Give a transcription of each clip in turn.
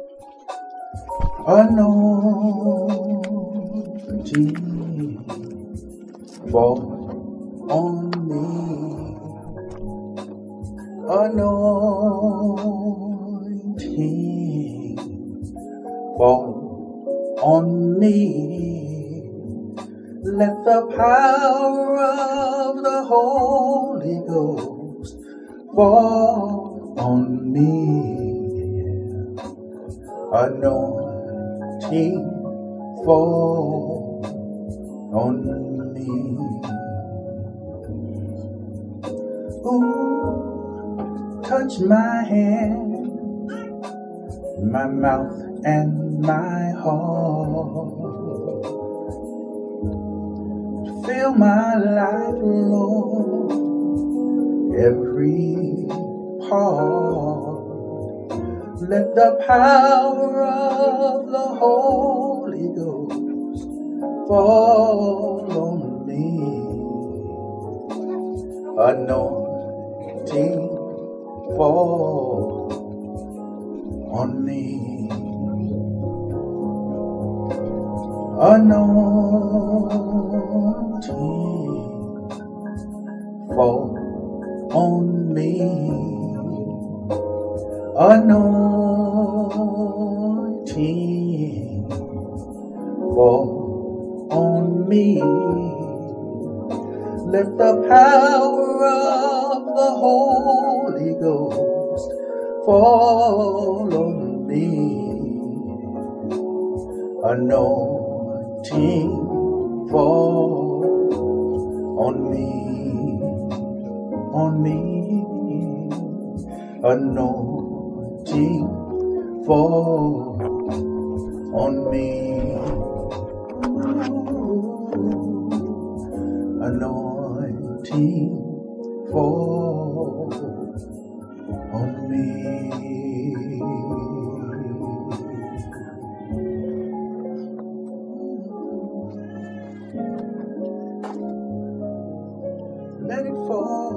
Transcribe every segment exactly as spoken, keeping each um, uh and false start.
Anointing fall on me. Anointing fall on me. Let the power of the Holy Ghost fall on me. Anointing fall on me. Ooh, touch my hand, my mouth and my heart. Fill my life, Lord, every part. Let the power of the Holy Ghost fall on me. Anointing fall on me. Anointing fall on me. Anointing fall on me. Let the power of the Holy Ghost fall on me. Anointing fall on me, on me. Anointing fall on me. Anointing fall on me. Let it fall.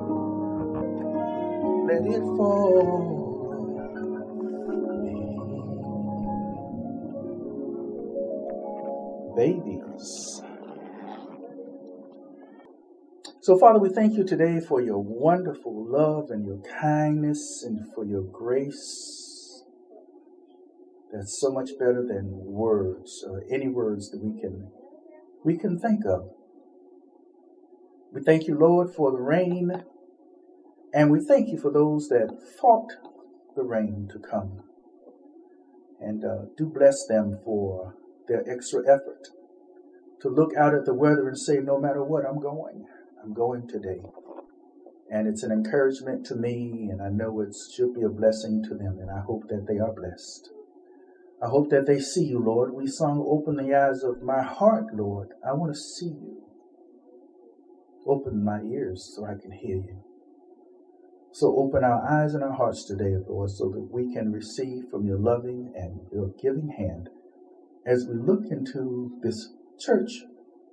Let it fall. Babies. So, Father, we thank you today for your wonderful love and your kindness and for your grace. That's so much better than words, or any words that we can we can think of. We thank you, Lord, for the rain, and we thank you for those that fought the rain to come. And uh, do bless them for their extra effort to look out at the weather and say, no matter what, I'm going. I'm going today. And it's an encouragement to me, and I know it should be a blessing to them, and I hope that they are blessed. I hope that they see you, Lord. We sung, open the eyes of my heart, Lord. I want to see you. Open my ears so I can hear you. So open our eyes and our hearts today, Lord, so that we can receive from your loving and your giving hand as we look into this church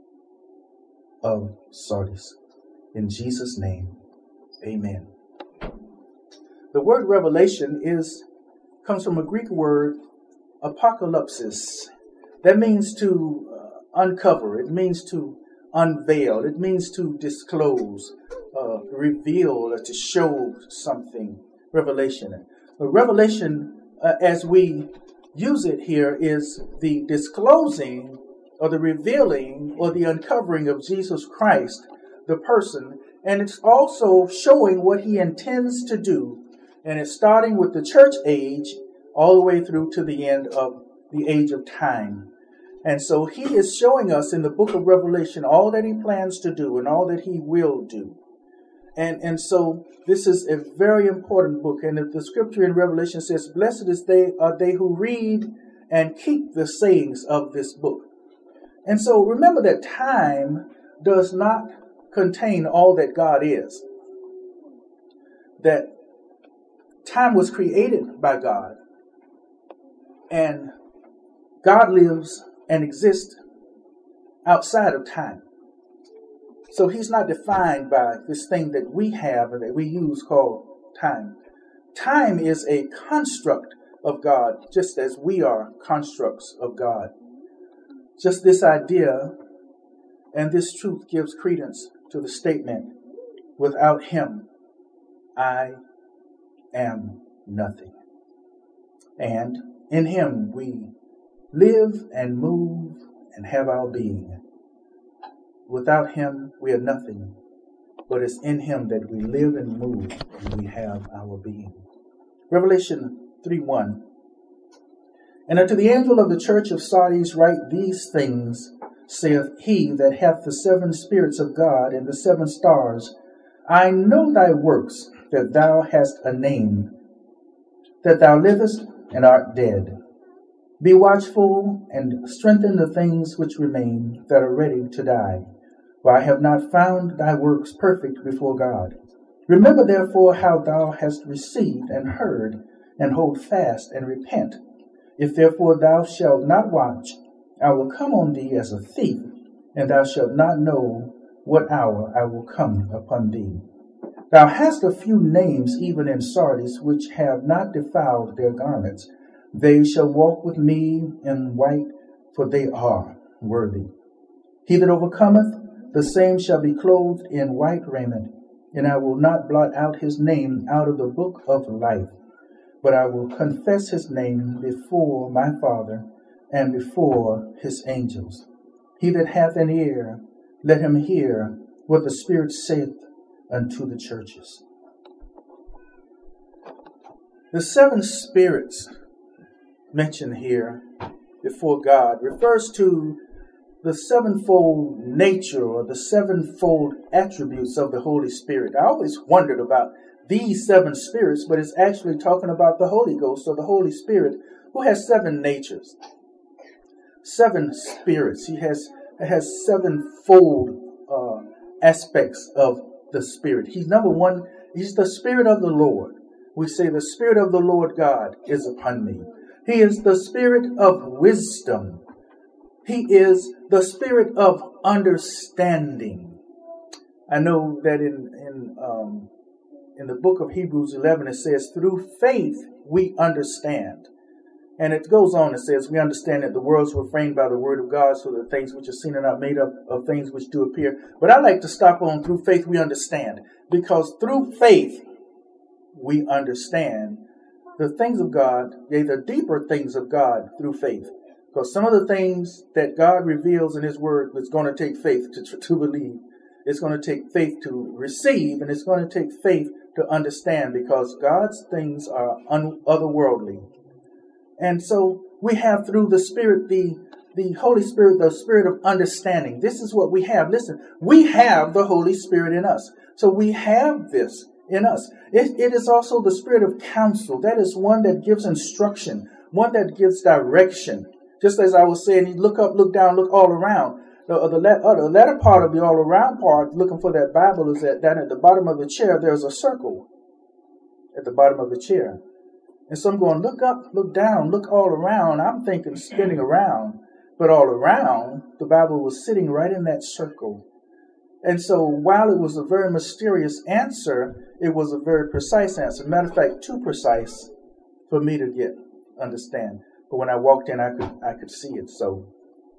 of Sardis. In Jesus' name, amen. The word revelation is comes from a Greek word, apocalypsis. That means to uh, uncover. It means to unveil. It means to disclose, uh, reveal, or to show something. Revelation. The revelation, uh, as we use it here, is the disclosing or the revealing or the uncovering of Jesus Christ, the person. And it's also showing what he intends to do. And it's starting with the church age all the way through to the end of the age of time. And so he is showing us in the book of Revelation all that he plans to do and all that he will do. And, and so this is a very important book. And if the scripture in Revelation says, blessed is they are they who read and keep the sayings of this book. And so remember that time does not contain all that God is. That time was created by God. And God lives and exists outside of time. So he's not defined by this thing that we have and that we use called time. Time is a construct of God, just as we are constructs of God. Just this idea and this truth gives credence to the statement, without him, I am nothing. And in him we live and move and have our being. Without him we are nothing, but it's in him that we live and move and we have our being. Revelation three one. And unto the angel of the church of Sardis write these things, saith he that hath the seven spirits of God and the seven stars. I know thy works, that thou hast a name, that thou livest and art dead. Be watchful and strengthen the things which remain that are ready to die. For I have not found thy works perfect before God. Remember therefore how thou hast received and heard, and hold fast and repent. If therefore thou shalt not watch, I will come on thee as a thief, and thou shalt not know what hour I will come upon thee. Thou hast a few names even in Sardis, which have not defiled their garments. They shall walk with me in white, for they are worthy. He that overcometh, the same shall be clothed in white raiment, and I will not blot out his name out of the book of life, but I will confess his name before my Father and before his angels. He that hath an ear, let him hear what the Spirit saith unto the churches. The seven spirits mentioned here before God refers to the sevenfold nature or the sevenfold attributes of the Holy Spirit. I always wondered about these seven spirits, but it's actually talking about the Holy Ghost or the Holy Spirit, who has seven natures, seven spirits. He has has sevenfold uh, aspects of the Spirit. He's number one. He's the Spirit of the Lord. We say the Spirit of the Lord God is upon me. He is the Spirit of wisdom. He is the Spirit of understanding. I know that in in um, in the book of Hebrews eleven, it says, through faith we understand. And it goes on, it says, we understand that the worlds were framed by the word of God, so that things which are seen are not made up of things which do appear. But I like to stop on through faith we understand, because through faith we understand the things of God, yea, the deeper things of God through faith. Because some of the things that God reveals in his word is going to take faith to, to believe. It's going to take faith to receive, and it's going to take faith to understand, because God's things are un- otherworldly. And so we have through the Spirit, the, the Holy Spirit, the Spirit of understanding. This is what we have. Listen, we have the Holy Spirit in us. So we have this in us. It, it is also the Spirit of counsel. That is one that gives instruction, one that gives direction. Just as I was saying, you look up, look down, look all around. The, the, uh, the latter part of the all around part, looking for that Bible, is that down at the bottom of the chair, there's a circle at the bottom of the chair. And so I'm going, look up, look down, look all around. I'm thinking spinning around. But all around, the Bible was sitting right in that circle. And so while it was a very mysterious answer, it was a very precise answer. Matter of fact, too precise for me to get, understand. But when I walked in, I could I could see it. So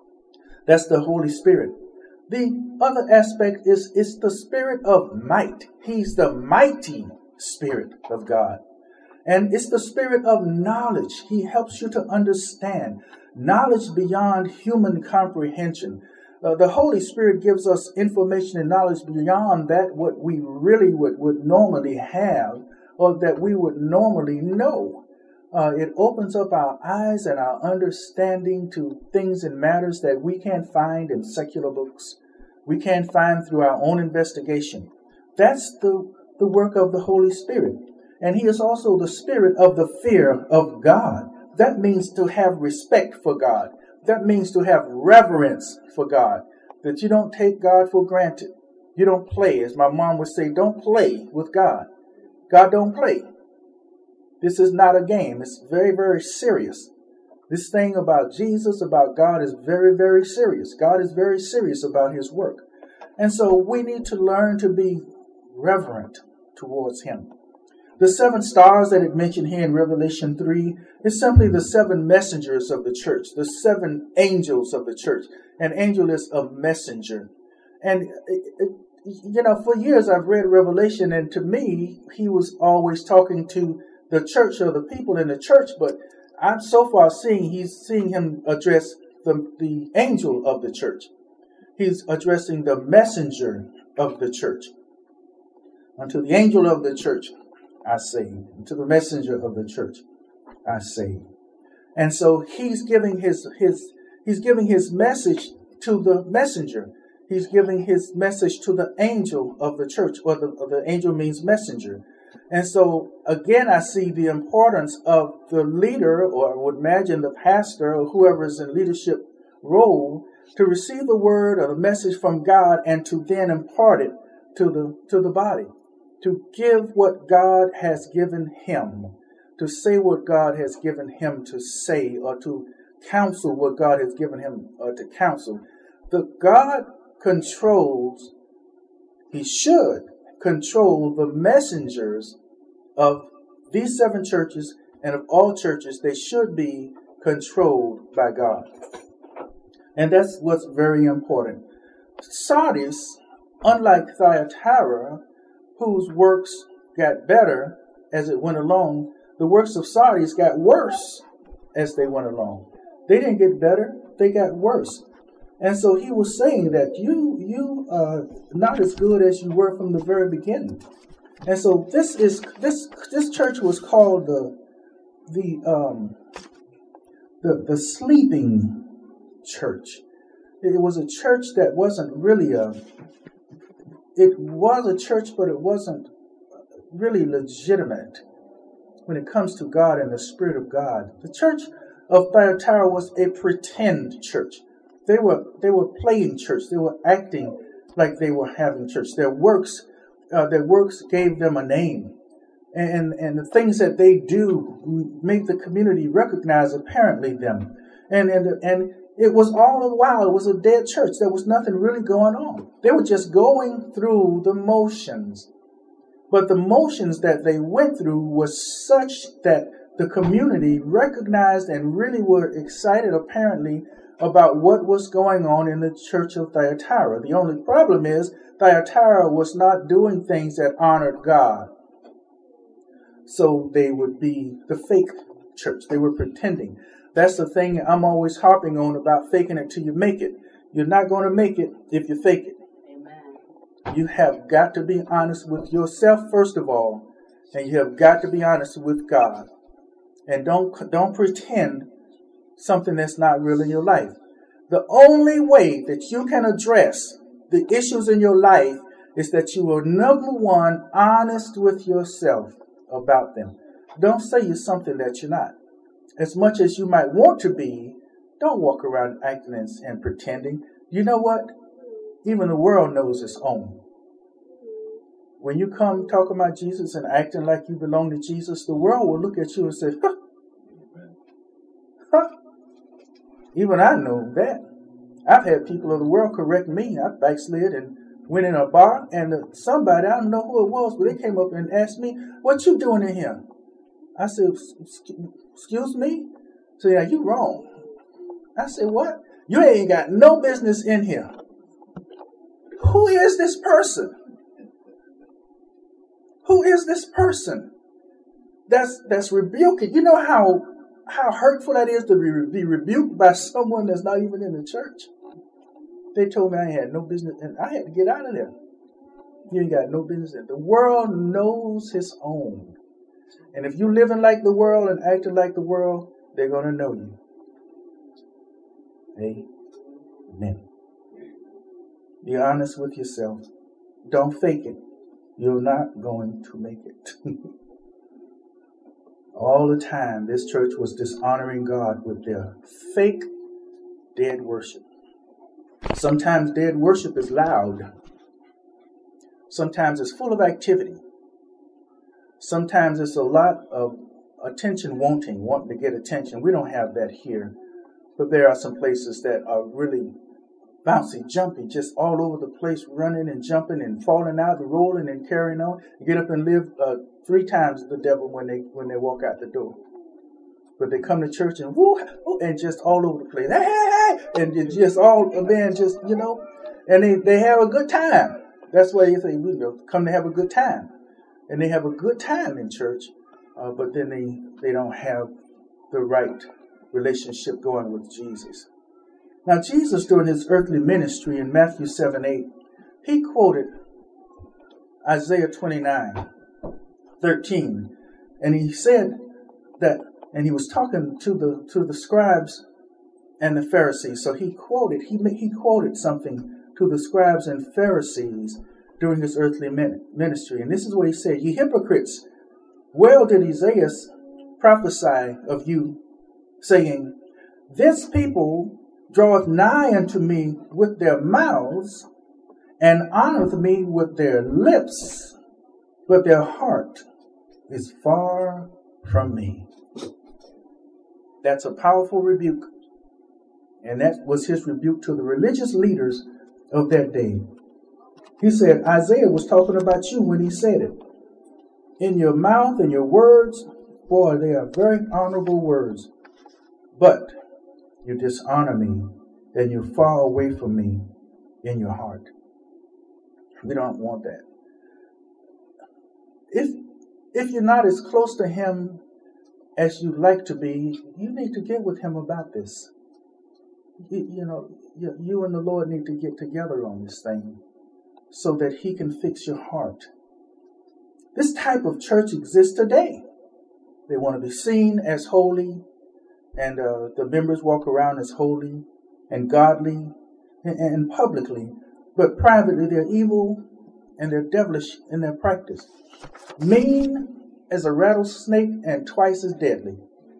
that's the Holy Spirit. The other aspect is, is the Spirit of might. He's the mighty Spirit of God. And it's the Spirit of knowledge. He helps you to understand knowledge beyond human comprehension. Uh, the Holy Spirit gives us information and knowledge beyond that what we really would, would normally have, or that we would normally know. Uh, it opens up our eyes and our understanding to things and matters that we can't find in secular books. We can't find through our own investigation. That's the, the work of the Holy Spirit. And he is also the Spirit of the fear of God. That means to have respect for God. That means to have reverence for God. That you don't take God for granted. You don't play. As my mom would say, don't play with God. God don't play. This is not a game. It's very, very serious. This thing about Jesus, about God, is very, very serious. God is very serious about his work. And so we need to learn to be reverent towards him. The seven stars that it mentioned here in Revelation three is simply the seven messengers of the church, the seven angels of the church. An angel is a messenger. And, it, it, you know, for years I've read Revelation, and to me, he was always talking to the church or the people in the church. But I'm so far seeing he's seeing him address the, the angel of the church. He's addressing the messenger of the church. Unto the angel of the church, I say. To the messenger of the church, I say. And so he's giving his his he's giving his message to the messenger. He's giving his message to the angel of the church, or the, or the angel means messenger. And so again, I see the importance of the leader, or I would imagine the pastor or whoever is in leadership role, to receive the word or the message from God and to then impart it to the to the body. To give what God has given him, to say what God has given him to say, or to counsel what God has given him uh, to counsel. The God controls, he should control the messengers of these seven churches, and of all churches. They should be controlled by God. And that's what's very important. Sardis, unlike Thyatira, whose works got better as it went along, the works of Sardis got worse as they went along. They didn't get better, they got worse. And so he was saying that you you are not as good as you were from the very beginning. And so this is this this church was called the the um the the sleeping church. It was a church that wasn't really a It was a church, but it wasn't really legitimate when it comes to God and the Spirit of God. The church of Thyatira was a pretend church. They were they were playing church. They were acting like they were having church. Their works, uh, their works gave them a name, and and the things that they do make the community recognize apparently them, and and and. It was all the while, it was a dead church. There was nothing really going on. They were just going through the motions. But the motions that they went through was such that the community recognized and really were excited, apparently, about what was going on in the church of Thyatira. The only problem is Thyatira was not doing things that honored God. So they would be the fake church. They were pretending. That's the thing I'm always harping on about faking it till you make it. You're not going to make it if you fake it. Amen. You have got to be honest with yourself, first of all, and you have got to be honest with God. And don't, don't pretend something that's not real in your life. The only way that you can address the issues in your life is that you are, number one, honest with yourself about them. Don't say you're something that you're not. As much as you might want to be, don't walk around acting and, and pretending. You know what? Even the world knows its own. When you come talking about Jesus and acting like you belong to Jesus, the world will look at you and say, huh, huh. Even I know that. I've had people of the world correct me. I backslid and went in a bar, and somebody, I don't know who it was, but they came up and asked me, what you doing in here? I said, excuse me? So, yeah, you wrong. I said, what? You ain't got no business in here. Who is this person? Who is this person? That's that's rebuking. You know how how hurtful that is to be, be rebuked by someone that's not even in the church? They told me I had no business, and I had to get out of there. You ain't got no business in. The world knows its own. And if you're living like the world and acting like the world, they're going to know you. Amen. Be honest with yourself. Don't fake it. You're not going to make it. All the time, this church was dishonoring God with their fake dead worship. Sometimes dead worship is loud. Sometimes it's full of activity. Sometimes it's a lot of attention wanting, wanting to get attention. We don't have that here. But there are some places that are really bouncy, jumpy, just all over the place, running and jumping and falling out, and rolling and carrying on. You get up and live uh, three times the devil when they when they walk out the door. But they come to church and woo, woo and just all over the place, hey, hey, hey, and it's just all a man, just you know, and they, they have a good time. That's why you say we come to have a good time, and they have a good time in church, uh, but then they they don't have the right relationship going with Jesus. Now, Jesus, during his earthly ministry in Matthew seven eight, he quoted Isaiah twenty-nine thirteen, and he said that, and he was talking to the to the scribes and the Pharisees. So he quoted he he quoted something to the scribes and Pharisees during his earthly ministry, and this is what he said: "Ye hypocrites, well did Isaiah prophesy of you, saying, This people draweth nigh unto me with their mouths, and honoreth me with their lips, but their heart is far from me." That's a powerful rebuke. And that was his rebuke to the religious leaders of that day. He said, Isaiah was talking about you when he said it. In your mouth and your words, boy, they are very honorable words. But you dishonor me, and you're far away from me in your heart. We don't want that. If if you're not as close to him as you'd like to be, you need to get with him about this. You, you know, you, you and the Lord need to get together on this thing so that he can fix your heart. This type of church exists today. They want to be seen as holy, and uh, the members walk around as holy and godly and, and publicly, but privately they're evil and they're devilish in their practice. Mean as a rattlesnake and twice as deadly.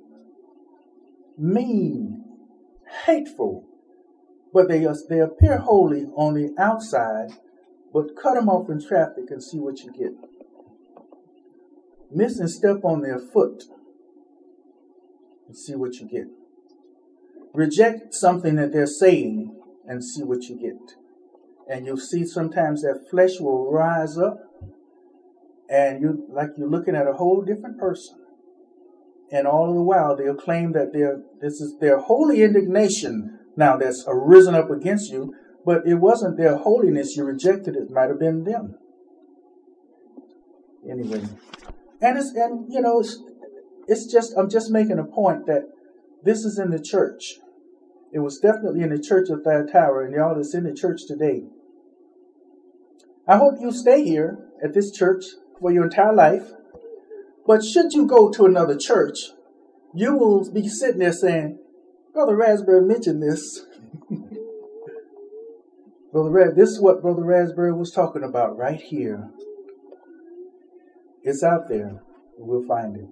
Mean, hateful, but they they appear holy on the outside, but cut them off in traffic and see what you get. Miss and step on their foot and see what you get. Reject something that they're saying and see what you get. And you'll see sometimes that flesh will rise up, and you like you're looking at a whole different person. And all the while they'll claim that they're this is their holy indignation now that's arisen up against you, but it wasn't their holiness you rejected, it might have been them. Anyway. And it's and you know it's, it's just I'm just making a point that this is in the church. It was definitely in the church of Thyatira, and y'all is in the church today. I hope you stay here at this church for your entire life. But should you go to another church, you will be sitting there saying, Brother Raspberry mentioned this. Brother Ras- this is what Brother Raspberry was talking about right here. It's out there. We'll find it.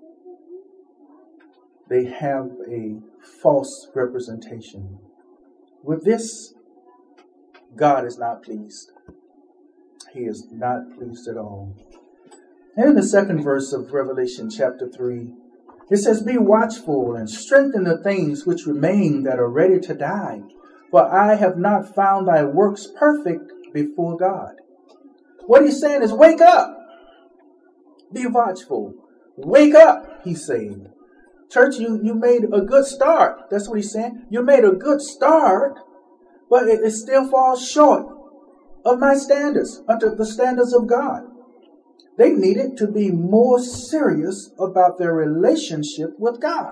They have a false representation. With this, God is not pleased. He is not pleased at all. And in the second verse of Revelation chapter three, it says, Be watchful and strengthen the things which remain that are ready to die, for I have not found thy works perfect before God. What he's saying is, wake up. Be watchful. Wake up, he's saying. Church, you, you made a good start. That's what he's saying. You made a good start, but it, it still falls short of my standards, under the standards of God. They needed to be more serious about their relationship with God.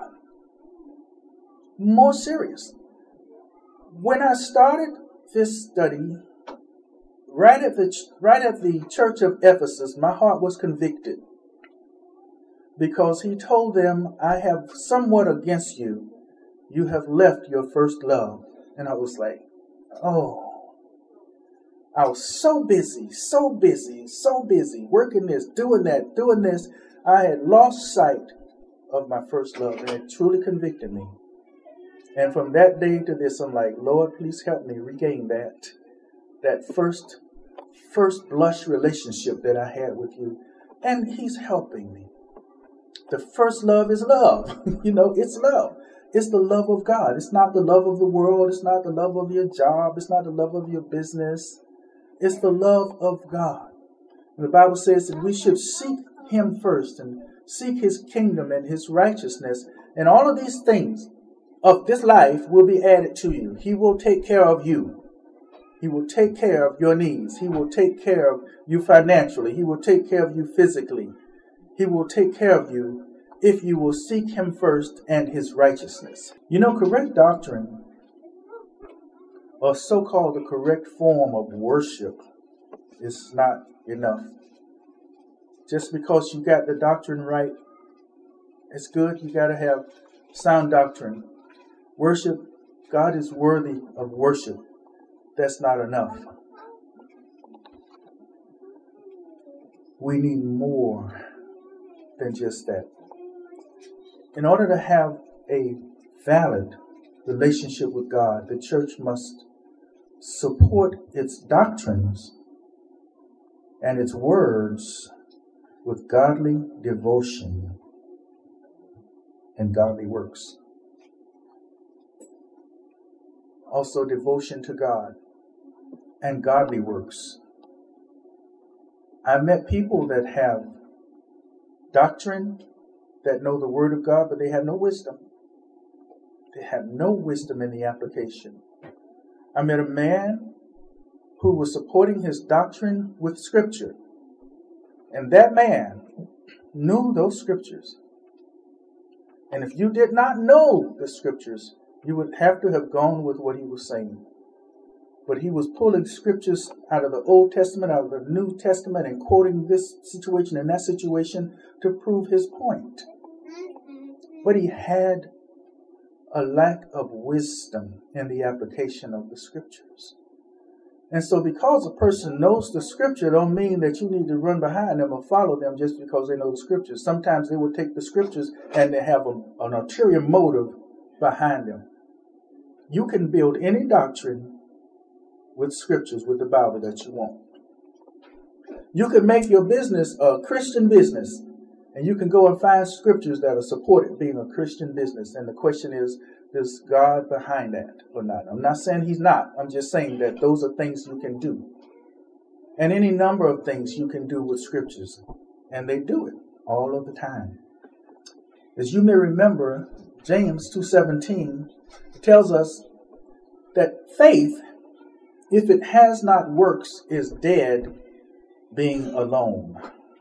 More serious. When I started this study, right at the right at the church of Ephesus, my heart was convicted. Because he told them, I have somewhat against you. You have left your first love. And I was like, oh. I was so busy, so busy, so busy, working this, doing that, doing this. I had lost sight of my first love, and it truly convicted me. And from that day to this, I'm like, Lord, please help me regain that, that first, first blush relationship that I had with you. And he's helping me. The first love is love. You know, it's love. It's the love of God. It's not the love of the world. It's not the love of your job. It's not the love of your business. It's the love of God. And the Bible says that we should seek him first and seek his kingdom and his righteousness. And all of these things of this life will be added to you. He will take care of you. He will take care of your needs. He will take care of you financially. He will take care of you physically. He will take care of you if you will seek him first and his righteousness. You know, correct doctrine, or so-called the correct form of worship, is not enough. Just because you got the doctrine right, it's good. You got to have sound doctrine. Worship, God is worthy of worship. That's not enough. We need more than just that. In order to have a valid relationship with God, the church must support its doctrines and its words with godly devotion and godly works. Also, devotion to God and godly works. I've met people that have doctrine, that know the Word of God, but they have no wisdom. They have no wisdom in the application. I met a man who was supporting his doctrine with Scripture. And that man knew those Scriptures. And if you did not know the Scriptures, you would have to have gone with what he was saying. But he was pulling Scriptures out of the Old Testament, out of the New Testament, and quoting this situation and that situation to prove his point. But he had a lack of wisdom in the application of the Scriptures. And so because a person knows the Scripture, don't mean that you need to run behind them or follow them just because they know the Scriptures. Sometimes they will take the Scriptures and they have a, an ulterior motive behind them. You can build any doctrine with Scriptures, with the Bible that you want. You can make your business a Christian business, and you can go and find Scriptures that are supported being a Christian business. And the question is, is God behind that or not? I'm not saying he's not. I'm just saying that those are things you can do. And any number of things you can do with Scriptures. And they do it all of the time. As you may remember, James two seventeen tells us that faith, if it has not works, is dead being alone.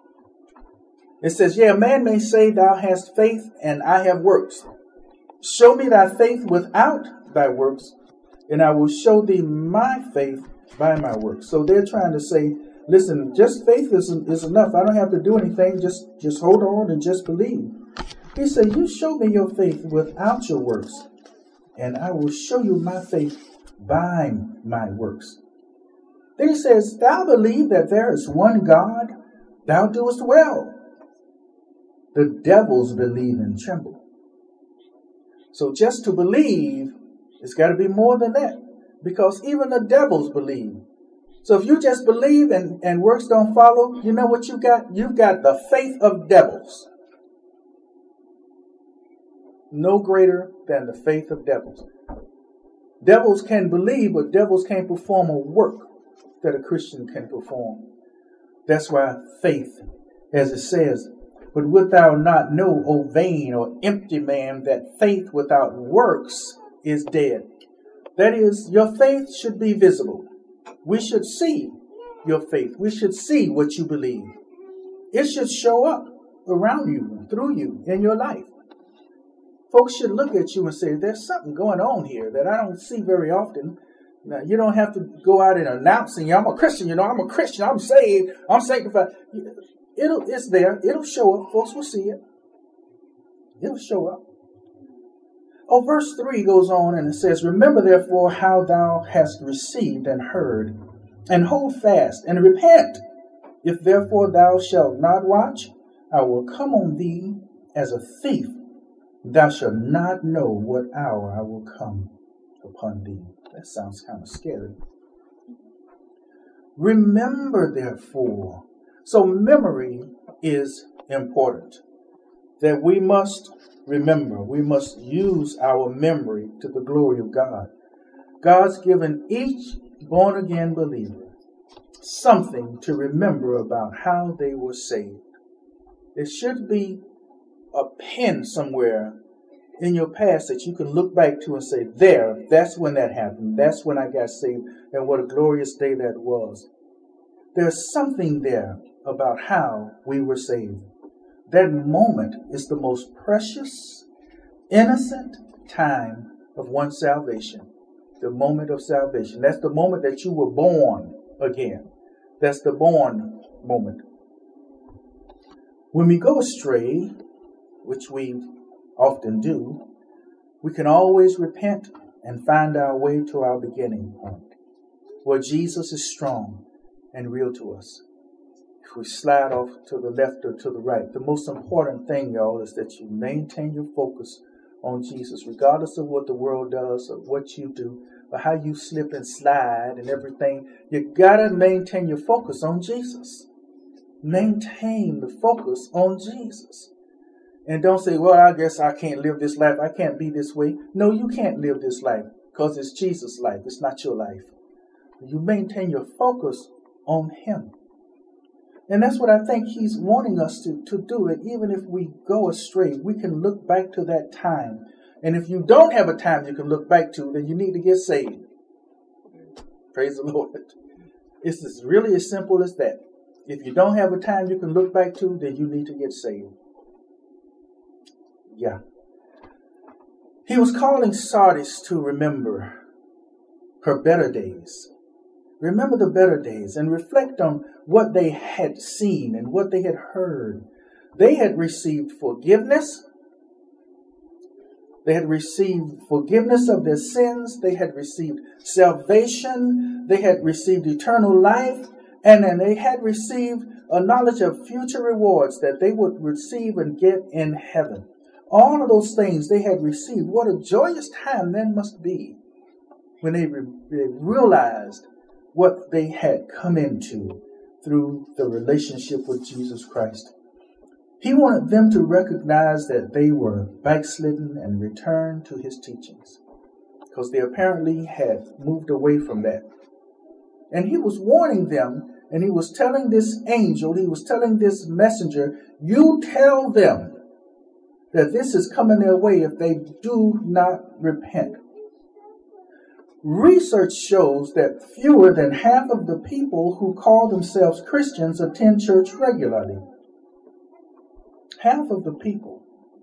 It says, yeah, a man may say, thou hast faith and I have works. Show me thy faith without thy works, and I will show thee my faith by my works. So they're trying to say, listen, just faith is, is enough. I don't have to do anything. Just, just hold on and just believe. He said, you show me your faith without your works, and I will show you my faith by my works. Then he says, thou believe that there is one God, thou doest well. The devils believe and tremble. So just to believe, it's got to be more than that, because even the devils believe. So if you just believe and, and works don't follow, you know what you got? You've got the faith of devils. No greater than the faith of devils. Devils can believe, but devils can't perform a work that a Christian can perform. That's why faith, as it says, but wilt thou not know, O vain or empty man, that faith without works is dead? That is, your faith should be visible. We should see your faith. We should see what you believe. It should show up around you, through you, in your life. Folks should look at you and say, there's something going on here that I don't see very often. Now, you don't have to go out and announcing, I'm a Christian, you know, I'm a Christian, I'm saved, I'm sanctified. It'll, it's there. It'll show up. Folks will see it. It'll show up. Oh, verse three goes on and it says, remember therefore how thou hast received and heard, and hold fast and repent. If therefore thou shalt not watch, I will come on thee as a thief. Thou shalt not know what hour I will come upon thee. That sounds kind of scary. Remember therefore. So memory is important. that we must remember. We must use our memory to the glory of God. God's given each born-again believer something to remember about how they were saved. There should be a pen somewhere in your past that you can look back to and say, there, that's when that happened. That's when I got saved, and what a glorious day that was. There's something there about how we were saved. That moment is the most precious, innocent time of one's salvation. The moment of salvation. That's the moment that you were born again. That's the born moment. When we go astray, which we often do, we can always repent and find our way to our beginning point, where Jesus is strong and real to us. If we slide off to the left or to the right, the most important thing, y'all, is that you maintain your focus on Jesus, regardless of what the world does or what you do or how you slip and slide and everything. You gotta maintain your focus on Jesus. Maintain the focus on Jesus. And don't say, well, I guess I can't live this life. I can't be this way. No, you can't live this life because it's Jesus' life. It's not your life. You maintain your focus on him. And that's what I think he's wanting us to, to do. That even if we go astray, we can look back to that time. And if you don't have a time you can look back to, then you need to get saved. Praise the Lord. It's as really as simple as that. If you don't have a time you can look back to, then you need to get saved. Yeah. He was calling Sardis to remember her better days. Remember the better days and reflect on what they had seen and what they had heard. They had received forgiveness. They had received forgiveness of their sins. They had received salvation. They had received eternal life. And then they had received a knowledge of future rewards that they would receive and get in heaven. All of those things they had received. What a joyous time then must be when they, re- they realized what they had come into through the relationship with Jesus Christ. He wanted them to recognize that they were backslidden and return to his teachings, because they apparently had moved away from that. And he was warning them, and he was telling this angel, he was telling this messenger, you tell them that this is coming their way if they do not repent. Research shows that fewer than half of the people who call themselves Christians attend church regularly. Half of the people.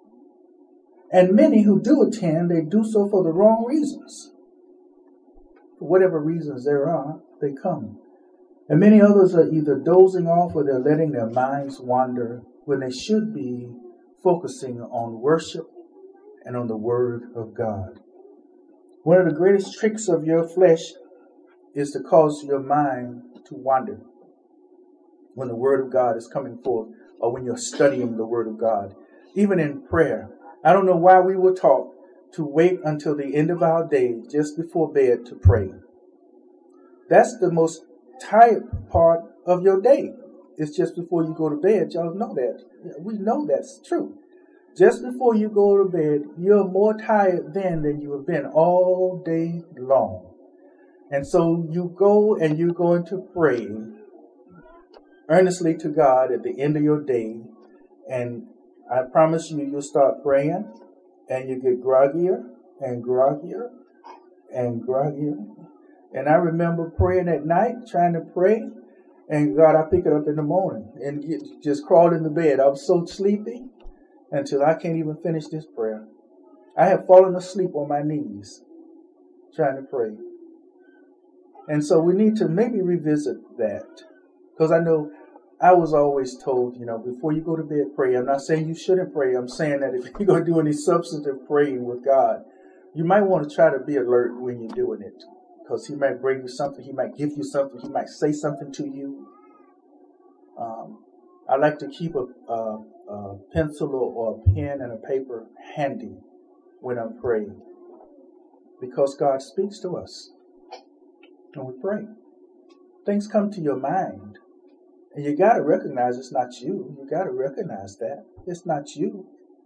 And many who do attend, they do so for the wrong reasons. For whatever reasons there are, they come. And many others are either dozing off or they're letting their minds wander when they should be focusing on worship and on the Word of God. One of the greatest tricks of your flesh is to cause your mind to wander when the Word of God is coming forth or when you're studying the Word of God. Even in prayer, I don't know why we were taught to wait until the end of our day just before bed to pray. That's the most tired part of your day. It's just before you go to bed. Y'all know that. We know that's true. Just before you go to bed, you're more tired then than you have been all day long. And so you go and you're going to pray earnestly to God at the end of your day. And I promise you, you'll start praying and you get groggier and groggier and groggier. And I remember praying at night, trying to pray. And God, I pick it up in the morning and get, just crawl in the bed. I'm so sleepy until I can't even finish this prayer. I have fallen asleep on my knees trying to pray. And so we need to maybe revisit that. Because I know I was always told, you know, before you go to bed, pray. I'm not saying you shouldn't pray. I'm saying that if you're going to do any substantive praying with God, you might want to try to be alert when you're doing it. Because he might bring you something, he might give you something, he might say something to you. Um, I like to keep a, a, a pencil or, or a pen and a paper handy when I'm praying. Because God speaks to us when we pray. Things come to your mind. And you got to recognize it's not you. You got to recognize that. It's not you.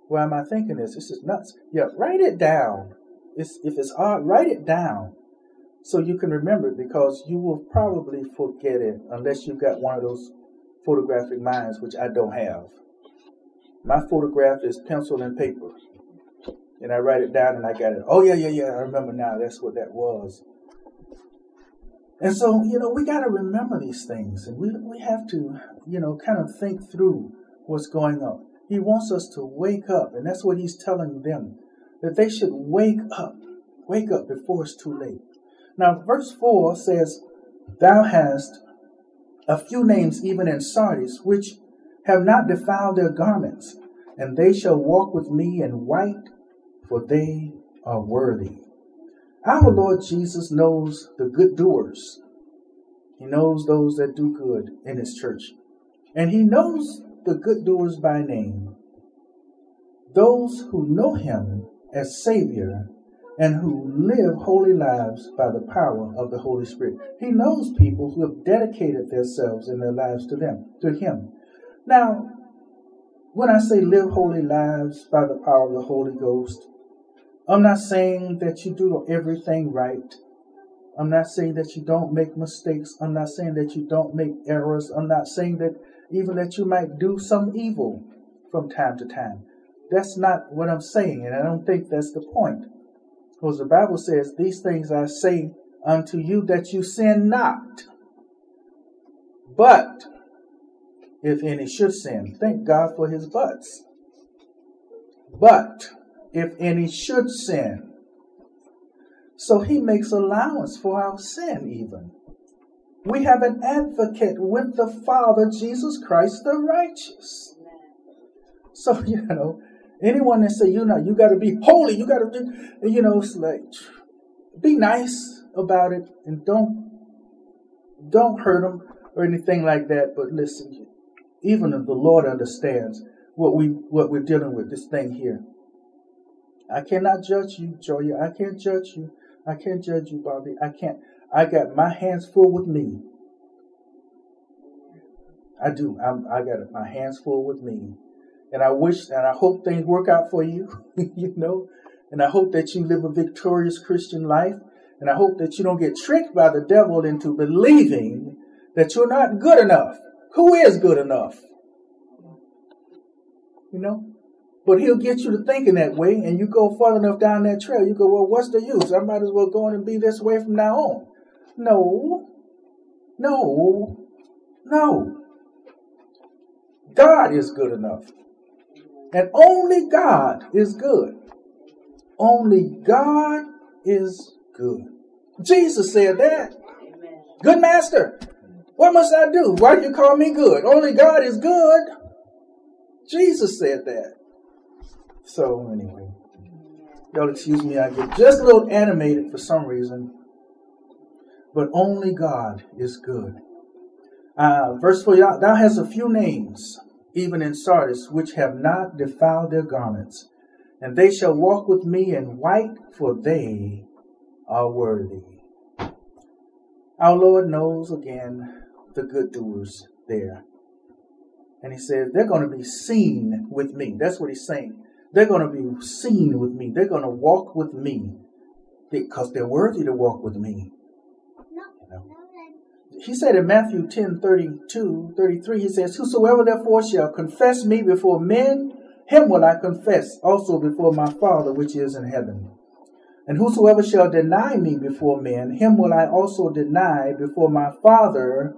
Why am I thinking this? This is nuts. Yeah, write it down. It's, if it's hard, write it down so you can remember it, because you will probably forget it unless you've got one of those photographic minds, which I don't have. My photograph is pencil and paper. And I write it down and I got it. Oh, yeah, yeah, yeah. I remember now. That's what that was. And so, you know, we got to remember these things. And we, we have to, you know, kind of think through what's going on. He wants us to wake up. And that's what he's telling them, that they should wake up. Wake up before it's too late. Now, verse four says, thou hast a few names even in Sardis, which have not defiled their garments, and they shall walk with me in white, for they are worthy. Our Lord Jesus knows the good doers. He knows those that do good in his church. And he knows the good doers by name. Those who know him as Savior and who live holy lives by the power of the Holy Spirit. He knows people who have dedicated themselves and their lives to them, to him. Now, when I say live holy lives by the power of the Holy Ghost, I'm not saying that you do everything right. I'm not saying that you don't make mistakes. I'm not saying that you don't make errors. I'm not saying that even that you might do some evil from time to time. That's not what I'm saying, and I don't think that's the point. Because the Bible says, these things I say unto you that you sin not. But if any should sin, thank God for his buts. But if any should sin. So he makes allowance for our sin even. We have an advocate with the Father, Jesus Christ the righteous. So, you know, anyone that say, you know, you got to be holy, you got to be, you know, it's like, be nice about it and don't, don't hurt them or anything like that. But listen, even if the Lord understands what we, what we're dealing with, this thing here. I cannot judge you, Joya. I can't judge you. I can't judge you, Bobby. I can't. I got my hands full with me. I do. I'm, I got my hands full with me. And I wish and I hope things work out for you, you know. And I hope that you live a victorious Christian life. And I hope that you don't get tricked by the devil into believing that you're not good enough. Who is good enough? You know? But he'll get you to thinking that way, and you go far enough down that trail. You go, well, what's the use? I might as well go on and be this way from now on. No. No. No. God is good enough. And only God is good. Only God is good. Jesus said that. Amen. Good master, what must I do? Why do you call me good? Only God is good. Jesus said that. So anyway, y'all excuse me, I get just a little animated for some reason. But only God is good. Uh, verse four, thou hast a few names, even in Sardis, which have not defiled their garments. And they shall walk with me in white, for they are worthy. Our Lord knows, again, the good doers there. And he says, they're going to be seen with me. That's what he's saying. They're going to be seen with me. They're going to walk with me because they're worthy to walk with me. You know? He said in Matthew ten, thirty-two, thirty-three, he says, whosoever therefore shall confess me before men, him will I confess also before my Father which is in heaven. And whosoever shall deny me before men, him will I also deny before my Father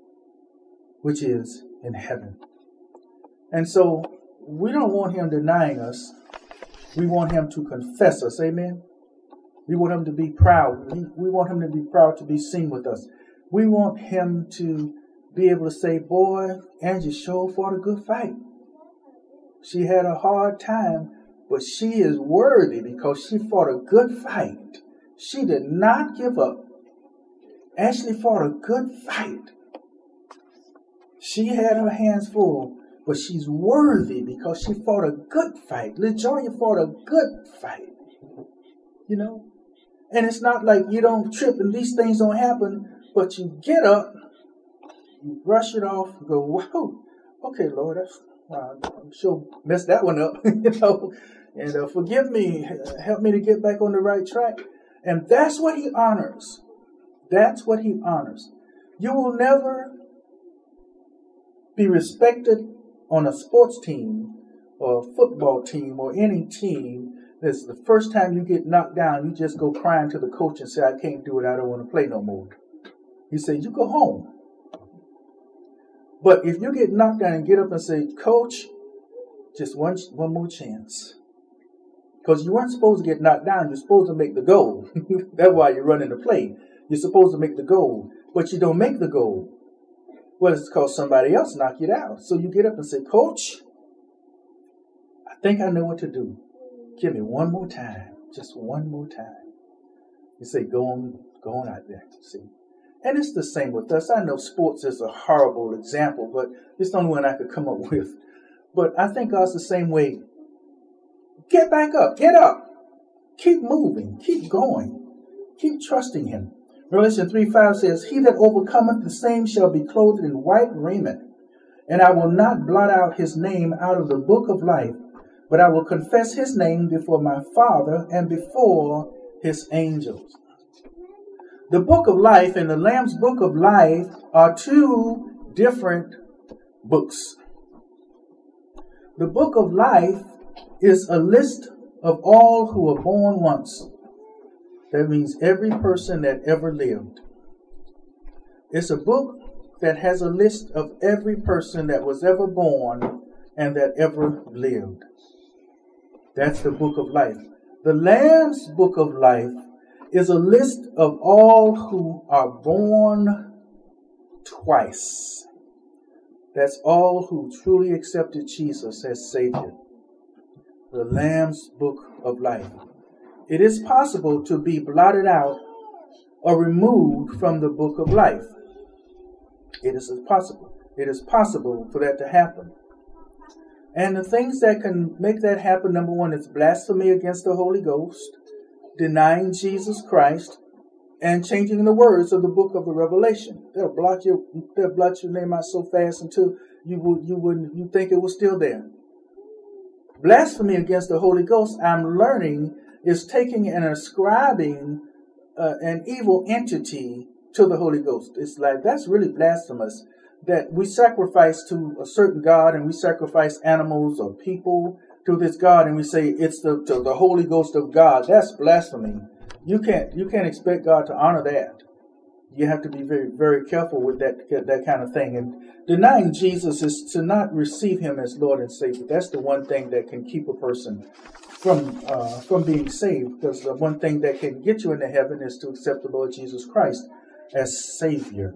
which is in heaven. And so we don't want him denying us. We want him to confess us. Amen. We want him to be proud. We, we want him to be proud to be seen with us. We want him to be able to say, boy, Angie sure fought a good fight. She had a hard time, but she is worthy because she fought a good fight. She did not give up. Ashley fought a good fight. She had her hands full, but she's worthy because she fought a good fight. LaJoya fought a good fight. You know? And it's not like you don't trip and these things don't happen, but you get up, you brush it off, and go, whoa, okay, Lord, that's, Uh, I'm sure messed that one up, you know. And uh, forgive me, help me to get back on the right track. And that's what he honors. That's what he honors. You will never be respected on a sports team or a football team or any team. That's the first time you get knocked down, you just go crying to the coach and say, I can't do it. I don't want to play no more. He said, you go home. But if you get knocked down and get up and say, Coach, just one, one more chance. Because you weren't supposed to get knocked down. You're supposed to make the goal. That's why you're running the play. You're supposed to make the goal, but you don't make the goal. Well, it's because somebody else knocked you down. So you get up and say, Coach, I think I know what to do. Give me one more time. Just one more time. You say, go on, go on out there. See? And it's the same with us. I know sports is a horrible example, but it's the only one I could come up with. But I think God's the same way. Get back up. Get up. Keep moving. Keep going. Keep trusting him. Revelation three five says, he that overcometh, the same shall be clothed in white raiment. And I will not blot out his name out of the book of life, but I will confess his name before my Father and before his angels. The book of life and the Lamb's book of life are two different books. The book of life is a list of all who were born once. That means every person that ever lived. It's a book that has a list of every person that was ever born and that ever lived. That's the book of life. The Lamb's book of life is a list of all who are born twice. That's all who truly accepted Jesus as Savior. The Lamb's book of life. It is possible to be blotted out or removed from the book of life. It is possible. It is possible for that to happen. And the things that can make that happen, number one, is blasphemy against the Holy Ghost, denying Jesus Christ, and changing the words of the book of the Revelation. They'll blot your, they'll blot your name out so fast until you would, you wouldn't, you think it was still there. Blasphemy against the Holy Ghost, I'm learning, is taking and ascribing uh, an evil entity to the Holy Ghost. It's like, that's really blasphemous, that we sacrifice to a certain God and we sacrifice animals or people to this God and we say it's the, to the Holy Ghost of God. That's blasphemy. You can't, you can't expect God to honor that. You have to be very, very careful with that, that kind of thing. And denying Jesus is to not receive him as Lord and Savior. That's the one thing that can keep a person from uh, from being saved. Because the one thing that can get you into heaven is to accept the Lord Jesus Christ as Savior.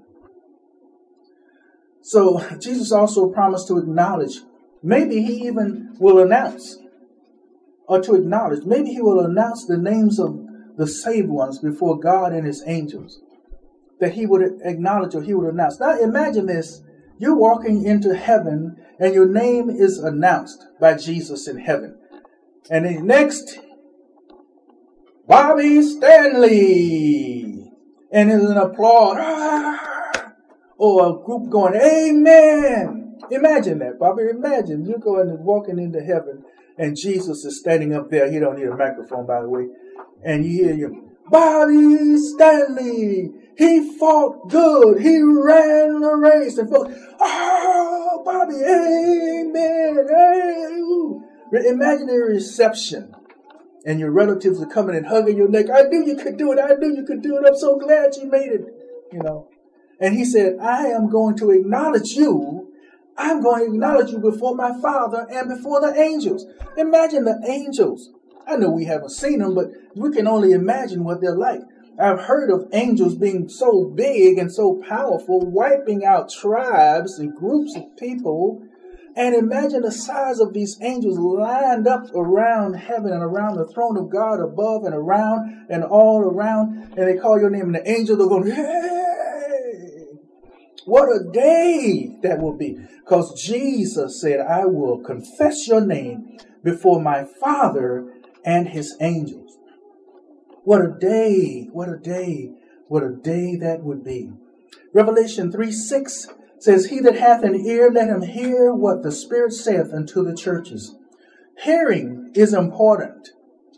So Jesus also promised to acknowledge, maybe he even will announce, or to acknowledge, maybe he will announce the names of the saved ones before God and his angels. That he would acknowledge or he would announce. Now imagine this. You're walking into heaven and your name is announced by Jesus in heaven. And then next, Bobby Stanley. And there's an applause. Ah! Or a group going, Amen. Imagine that, Bobby. Imagine you're going and walking into heaven and Jesus is standing up there. He don't need a microphone, by the way. And you hear you, Bobby Stanley. He fought good. He ran the race. And folks, oh, Bobby, amen. Hey. Imagine a reception. And your relatives are coming and hugging your neck. I knew you could do it. I knew you could do it. I'm so glad you made it. You know. And he said, I am going to acknowledge you. I'm going to acknowledge you before my Father and before the angels. Imagine the angels. I know we haven't seen them, but we can only imagine what they're like. I've heard of angels being so big and so powerful, wiping out tribes and groups of people. And imagine the size of these angels lined up around heaven and around the throne of God above and around and all around. And they call your name and the angels are going, hey! What a day that will be. Because Jesus said, I will confess your name before my Father and his angels. What a day, what a day, what a day that would be. Revelation three six It says, he that hath an ear, let him hear what the Spirit saith unto the churches. Hearing is important.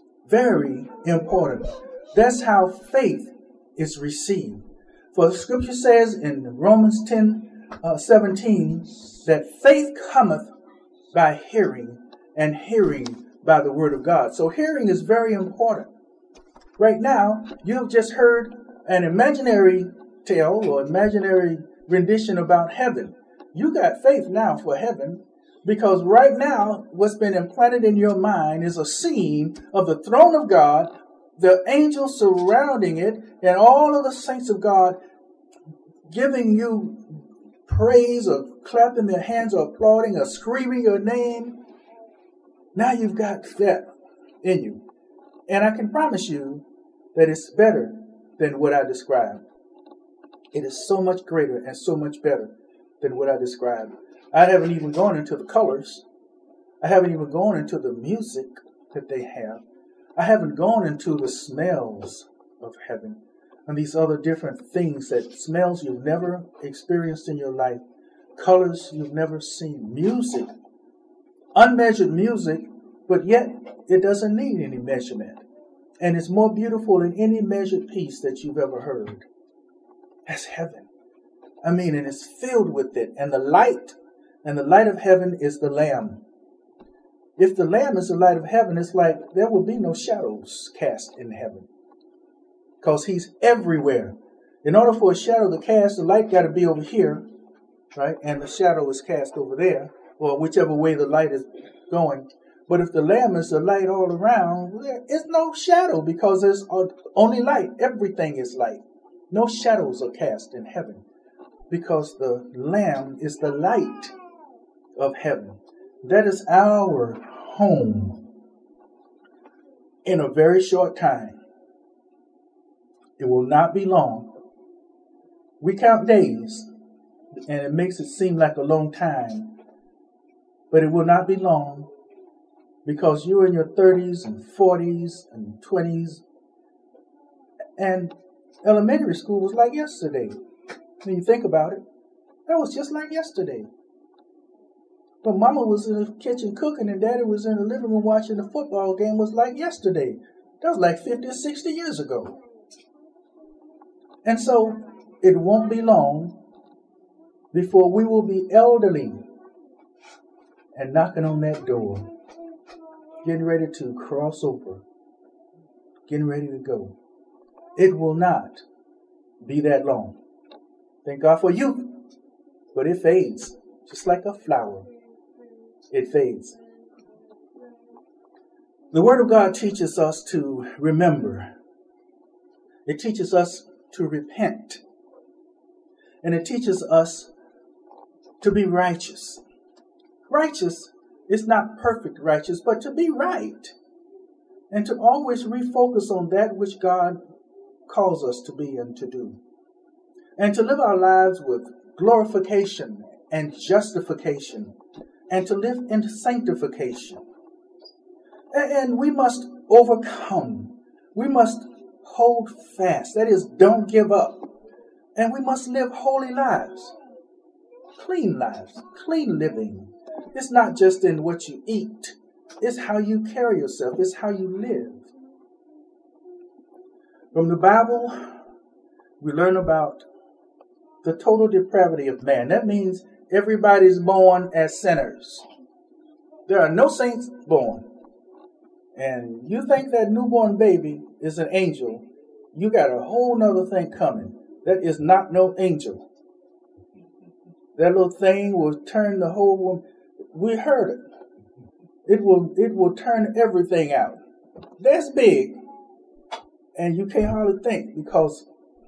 Very important. That's how faith is received. For the scripture says in Romans ten, uh, seventeen, that faith cometh by hearing, and hearing by the word of God. So hearing is very important. Right now, you have just heard an imaginary tale or imaginary rendition about heaven. You got faith now for heaven, because right now what's been implanted in your mind is a scene of the throne of God, the angels surrounding it, and all of the saints of God giving you praise or clapping their hands or applauding or screaming your name. Now you've got that in you. And I can promise you that it's better than what I described. It is so much greater and so much better than what I described. I haven't even gone into the colors. I haven't even gone into the music that they have. I haven't gone into the smells of heaven and these other different things, that smells you've never experienced in your life, colors you've never seen, music, unmeasured music, but yet it doesn't need any measurement. And it's more beautiful than any measured piece that you've ever heard. That's heaven. I mean, and it's filled with it. And the light, and the light of heaven is the Lamb. If the Lamb is the light of heaven, it's like there will be no shadows cast in heaven, because he's everywhere. In order for a shadow to cast, the light got to be over here, right? And the shadow is cast over there, or whichever way the light is going. But if the Lamb is the light all around, there is no shadow, because there's only light. Everything is light. No shadows are cast in heaven, because the Lamb is the light of heaven. That is our home. In a very short time, it will not be long. We count days, and it makes it seem like a long time, but it will not be long, because you're in your thirties and forties and twenties, and elementary school was like yesterday. When you think about it, that was just like yesterday. But mama was in the kitchen cooking and daddy was in the living room watching the football game was like yesterday. That was like fifty or sixty years ago. And so it won't be long before we will be elderly and knocking on that door, getting ready to cross over, getting ready to go. It will not be that long. Thank God for youth, but it fades, just like a flower. It fades. The Word of God teaches us to remember. It teaches us to repent. And it teaches us to be righteous. Righteous is not perfect righteous, but to be right. And to always refocus on that which God calls us to be and to do. And to live our lives with glorification and justification. And to live in sanctification. And we must overcome. We must hold fast. That is, don't give up. And we must live holy lives. Clean lives. Clean living. It's not just in what you eat. It's how you carry yourself. It's how you live. From the Bible, we learn about the total depravity of man. That means everybody's born as sinners. There are no saints born. And you think that newborn baby is an angel, you got a whole nother thing coming. That is not no angel. That little thing will turn the whole world. We heard it. It will, it will turn everything out. That's big. And you can't hardly think because,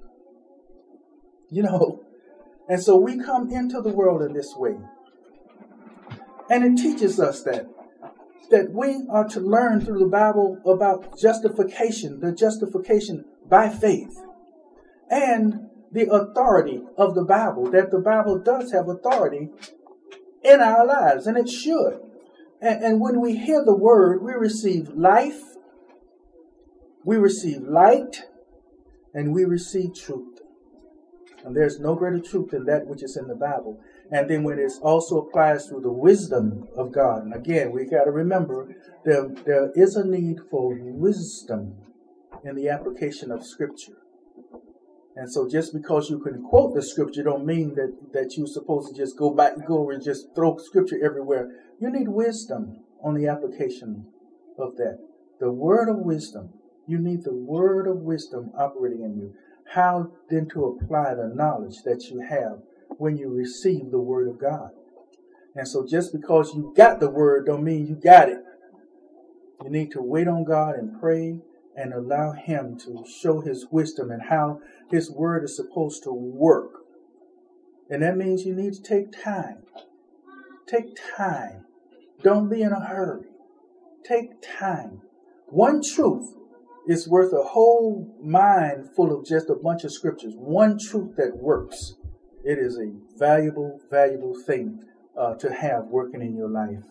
you know, and so we come into the world in this way. And it teaches us that, that we are to learn through the Bible about justification, the justification by faith, and the authority of the Bible, that the Bible does have authority in our lives, and it should. And, and when we hear the word, we receive life, we receive light, and we receive truth. And there's no greater truth than that which is in the Bible. And then when it also applies to the wisdom of God. And again, we got to remember there, there is a need for wisdom in the application of Scripture. And so just because you can quote the Scripture don't mean that, that you're supposed to just go back, go over and just throw Scripture everywhere. You need wisdom on the application of that. The word of wisdom. You need the word of wisdom operating in you. How then to apply the knowledge that you have when you receive the word of God. And so just because you got the word don't mean you got it. You need to wait on God and pray and allow him to show his wisdom and how his word is supposed to work. And that means you need to take time. Take time. Don't be in a hurry. Take time. One truth is worth a whole mind full of just a bunch of scriptures. One truth that works. It is a valuable, valuable thing uh, to have working in your life.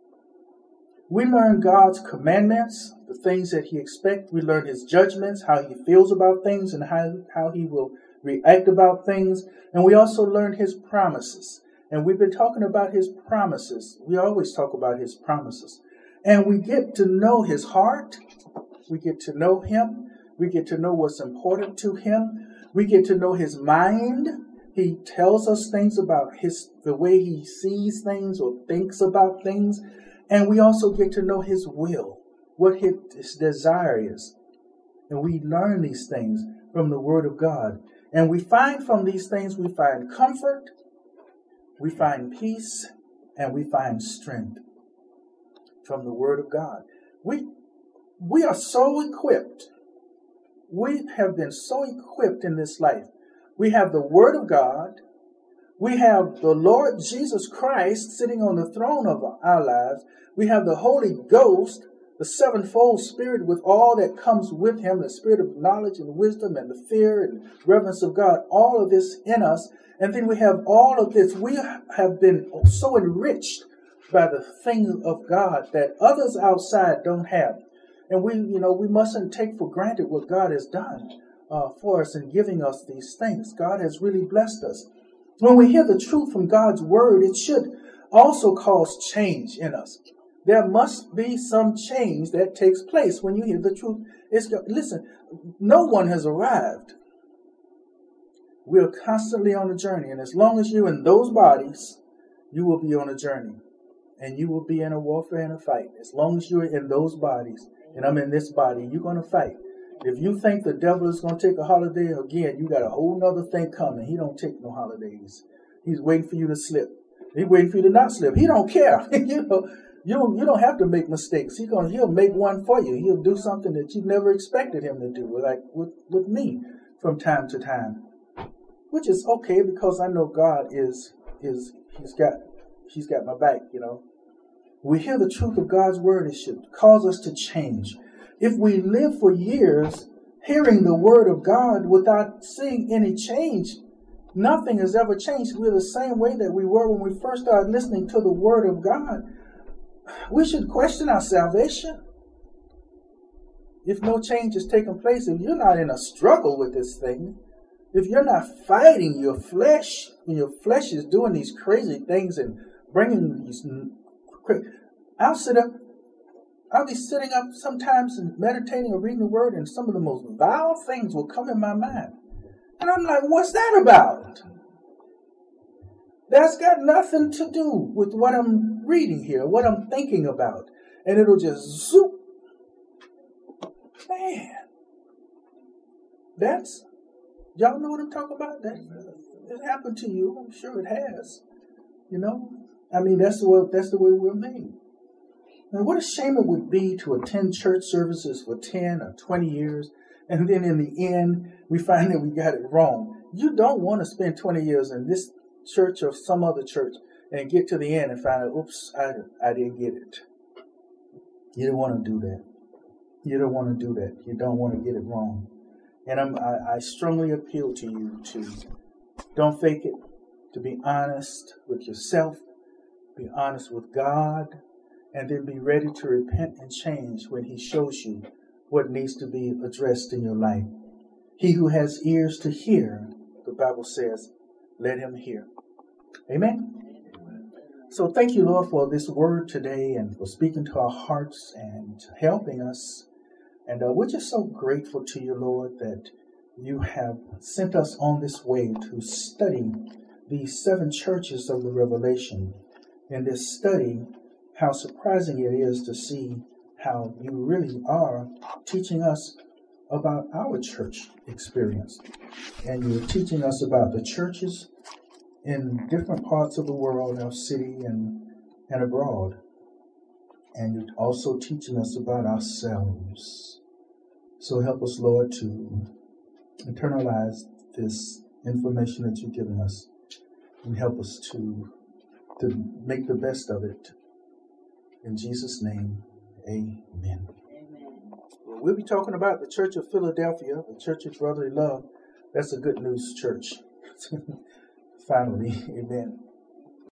We learn God's commandments, the things that he expects. We learn his judgments, how he feels about things and how, how he will react about things. And we also learn his promises. And we've been talking about his promises. We always talk about his promises. And we get to know his heart. We get to know him. We get to know what's important to him. We get to know his mind. He tells us things about his the way he sees things or thinks about things. And we also get to know his will, what his, his desire is. And we learn these things from the word of God. And we find from these things, we find comfort, we find peace, and we find strength from the word of God. We, we are so equipped. We have been so equipped in this life. We have the word of God. We have the Lord Jesus Christ sitting on the throne of our lives. We have the Holy Ghost, the sevenfold Spirit with all that comes with him, the spirit of knowledge and wisdom and the fear and reverence of God, all of this in us. And then we have all of this. We have been so enriched by the things of God that others outside don't have. And we, you know, we mustn't take for granted what God has done uh, for us in giving us these things. God has really blessed us. When we hear the truth from God's word, it should also cause change in us. There must be some change that takes place when you hear the truth. It's, listen, no one has arrived. We're constantly on a journey. And as long as you're in those bodies, you will be on a journey. And you will be in a warfare and a fight. As long as you're in those bodies, and I'm in this body, you're going to fight. If you think the devil is going to take a holiday, again, you got a whole nother thing coming. He don't take no holidays. He's waiting for you to slip. He's waiting for you to not slip. He don't care. you know, you don't, you don't have to make mistakes. He's gonna, he'll make one for you. He'll do something that you never expected him to do, like with, with me from time to time, which is okay because I know God is is he's got he's got my back. You know, we hear the truth of God's word. It should cause us to change. If we live for years hearing the word of God without seeing any change, nothing has ever changed. We're the same way that we were when we first started listening to the word of God. We should question our salvation. If no change has taken place, if you're not in a struggle with this thing, if you're not fighting your flesh, when your flesh is doing these crazy things and bringing these, I'll sit up I'll be sitting up sometimes and meditating or reading the word, and some of the most vile things will come in my mind. And I'm like, what's that about? That's got nothing to do with what I'm reading here, what I'm thinking about. And it'll just zoop. Man. That's, y'all know what I'm talking about? That it happened to you. I'm sure it has. You know? I mean, that's the way, that's the way we're made. Now, what a shame it would be to attend church services for ten or twenty years, and then in the end, we find that we got it wrong. You don't want to spend twenty years in this church or some other church and get to the end and find out, oops, I, I didn't get it. You don't want to do that. You don't want to do that. You don't want to get it wrong. And I'm, I, I strongly appeal to you to don't fake it, to be honest with yourself, be honest with God, and then be ready to repent and change when he shows you what needs to be addressed in your life. He who has ears to hear the the Bible says, let him hear. Amen. So thank you, Lord, for this word today and for speaking to our hearts and helping us. And uh, we're just so grateful to you, Lord, that you have sent us on this way to study these seven churches of the Revelation. In this study, how surprising it is to see how you really are teaching us about our church experience. And you're teaching us about the churches in different parts of the world, our city and, and abroad. And you're also teaching us about ourselves. So help us, Lord, to internalize this information that you've given us and help us to, to make the best of it. In Jesus' name, amen. Amen. Well, we'll be talking about the Church of Philadelphia, the Church of Brotherly Love. That's a good news church. Finally, amen.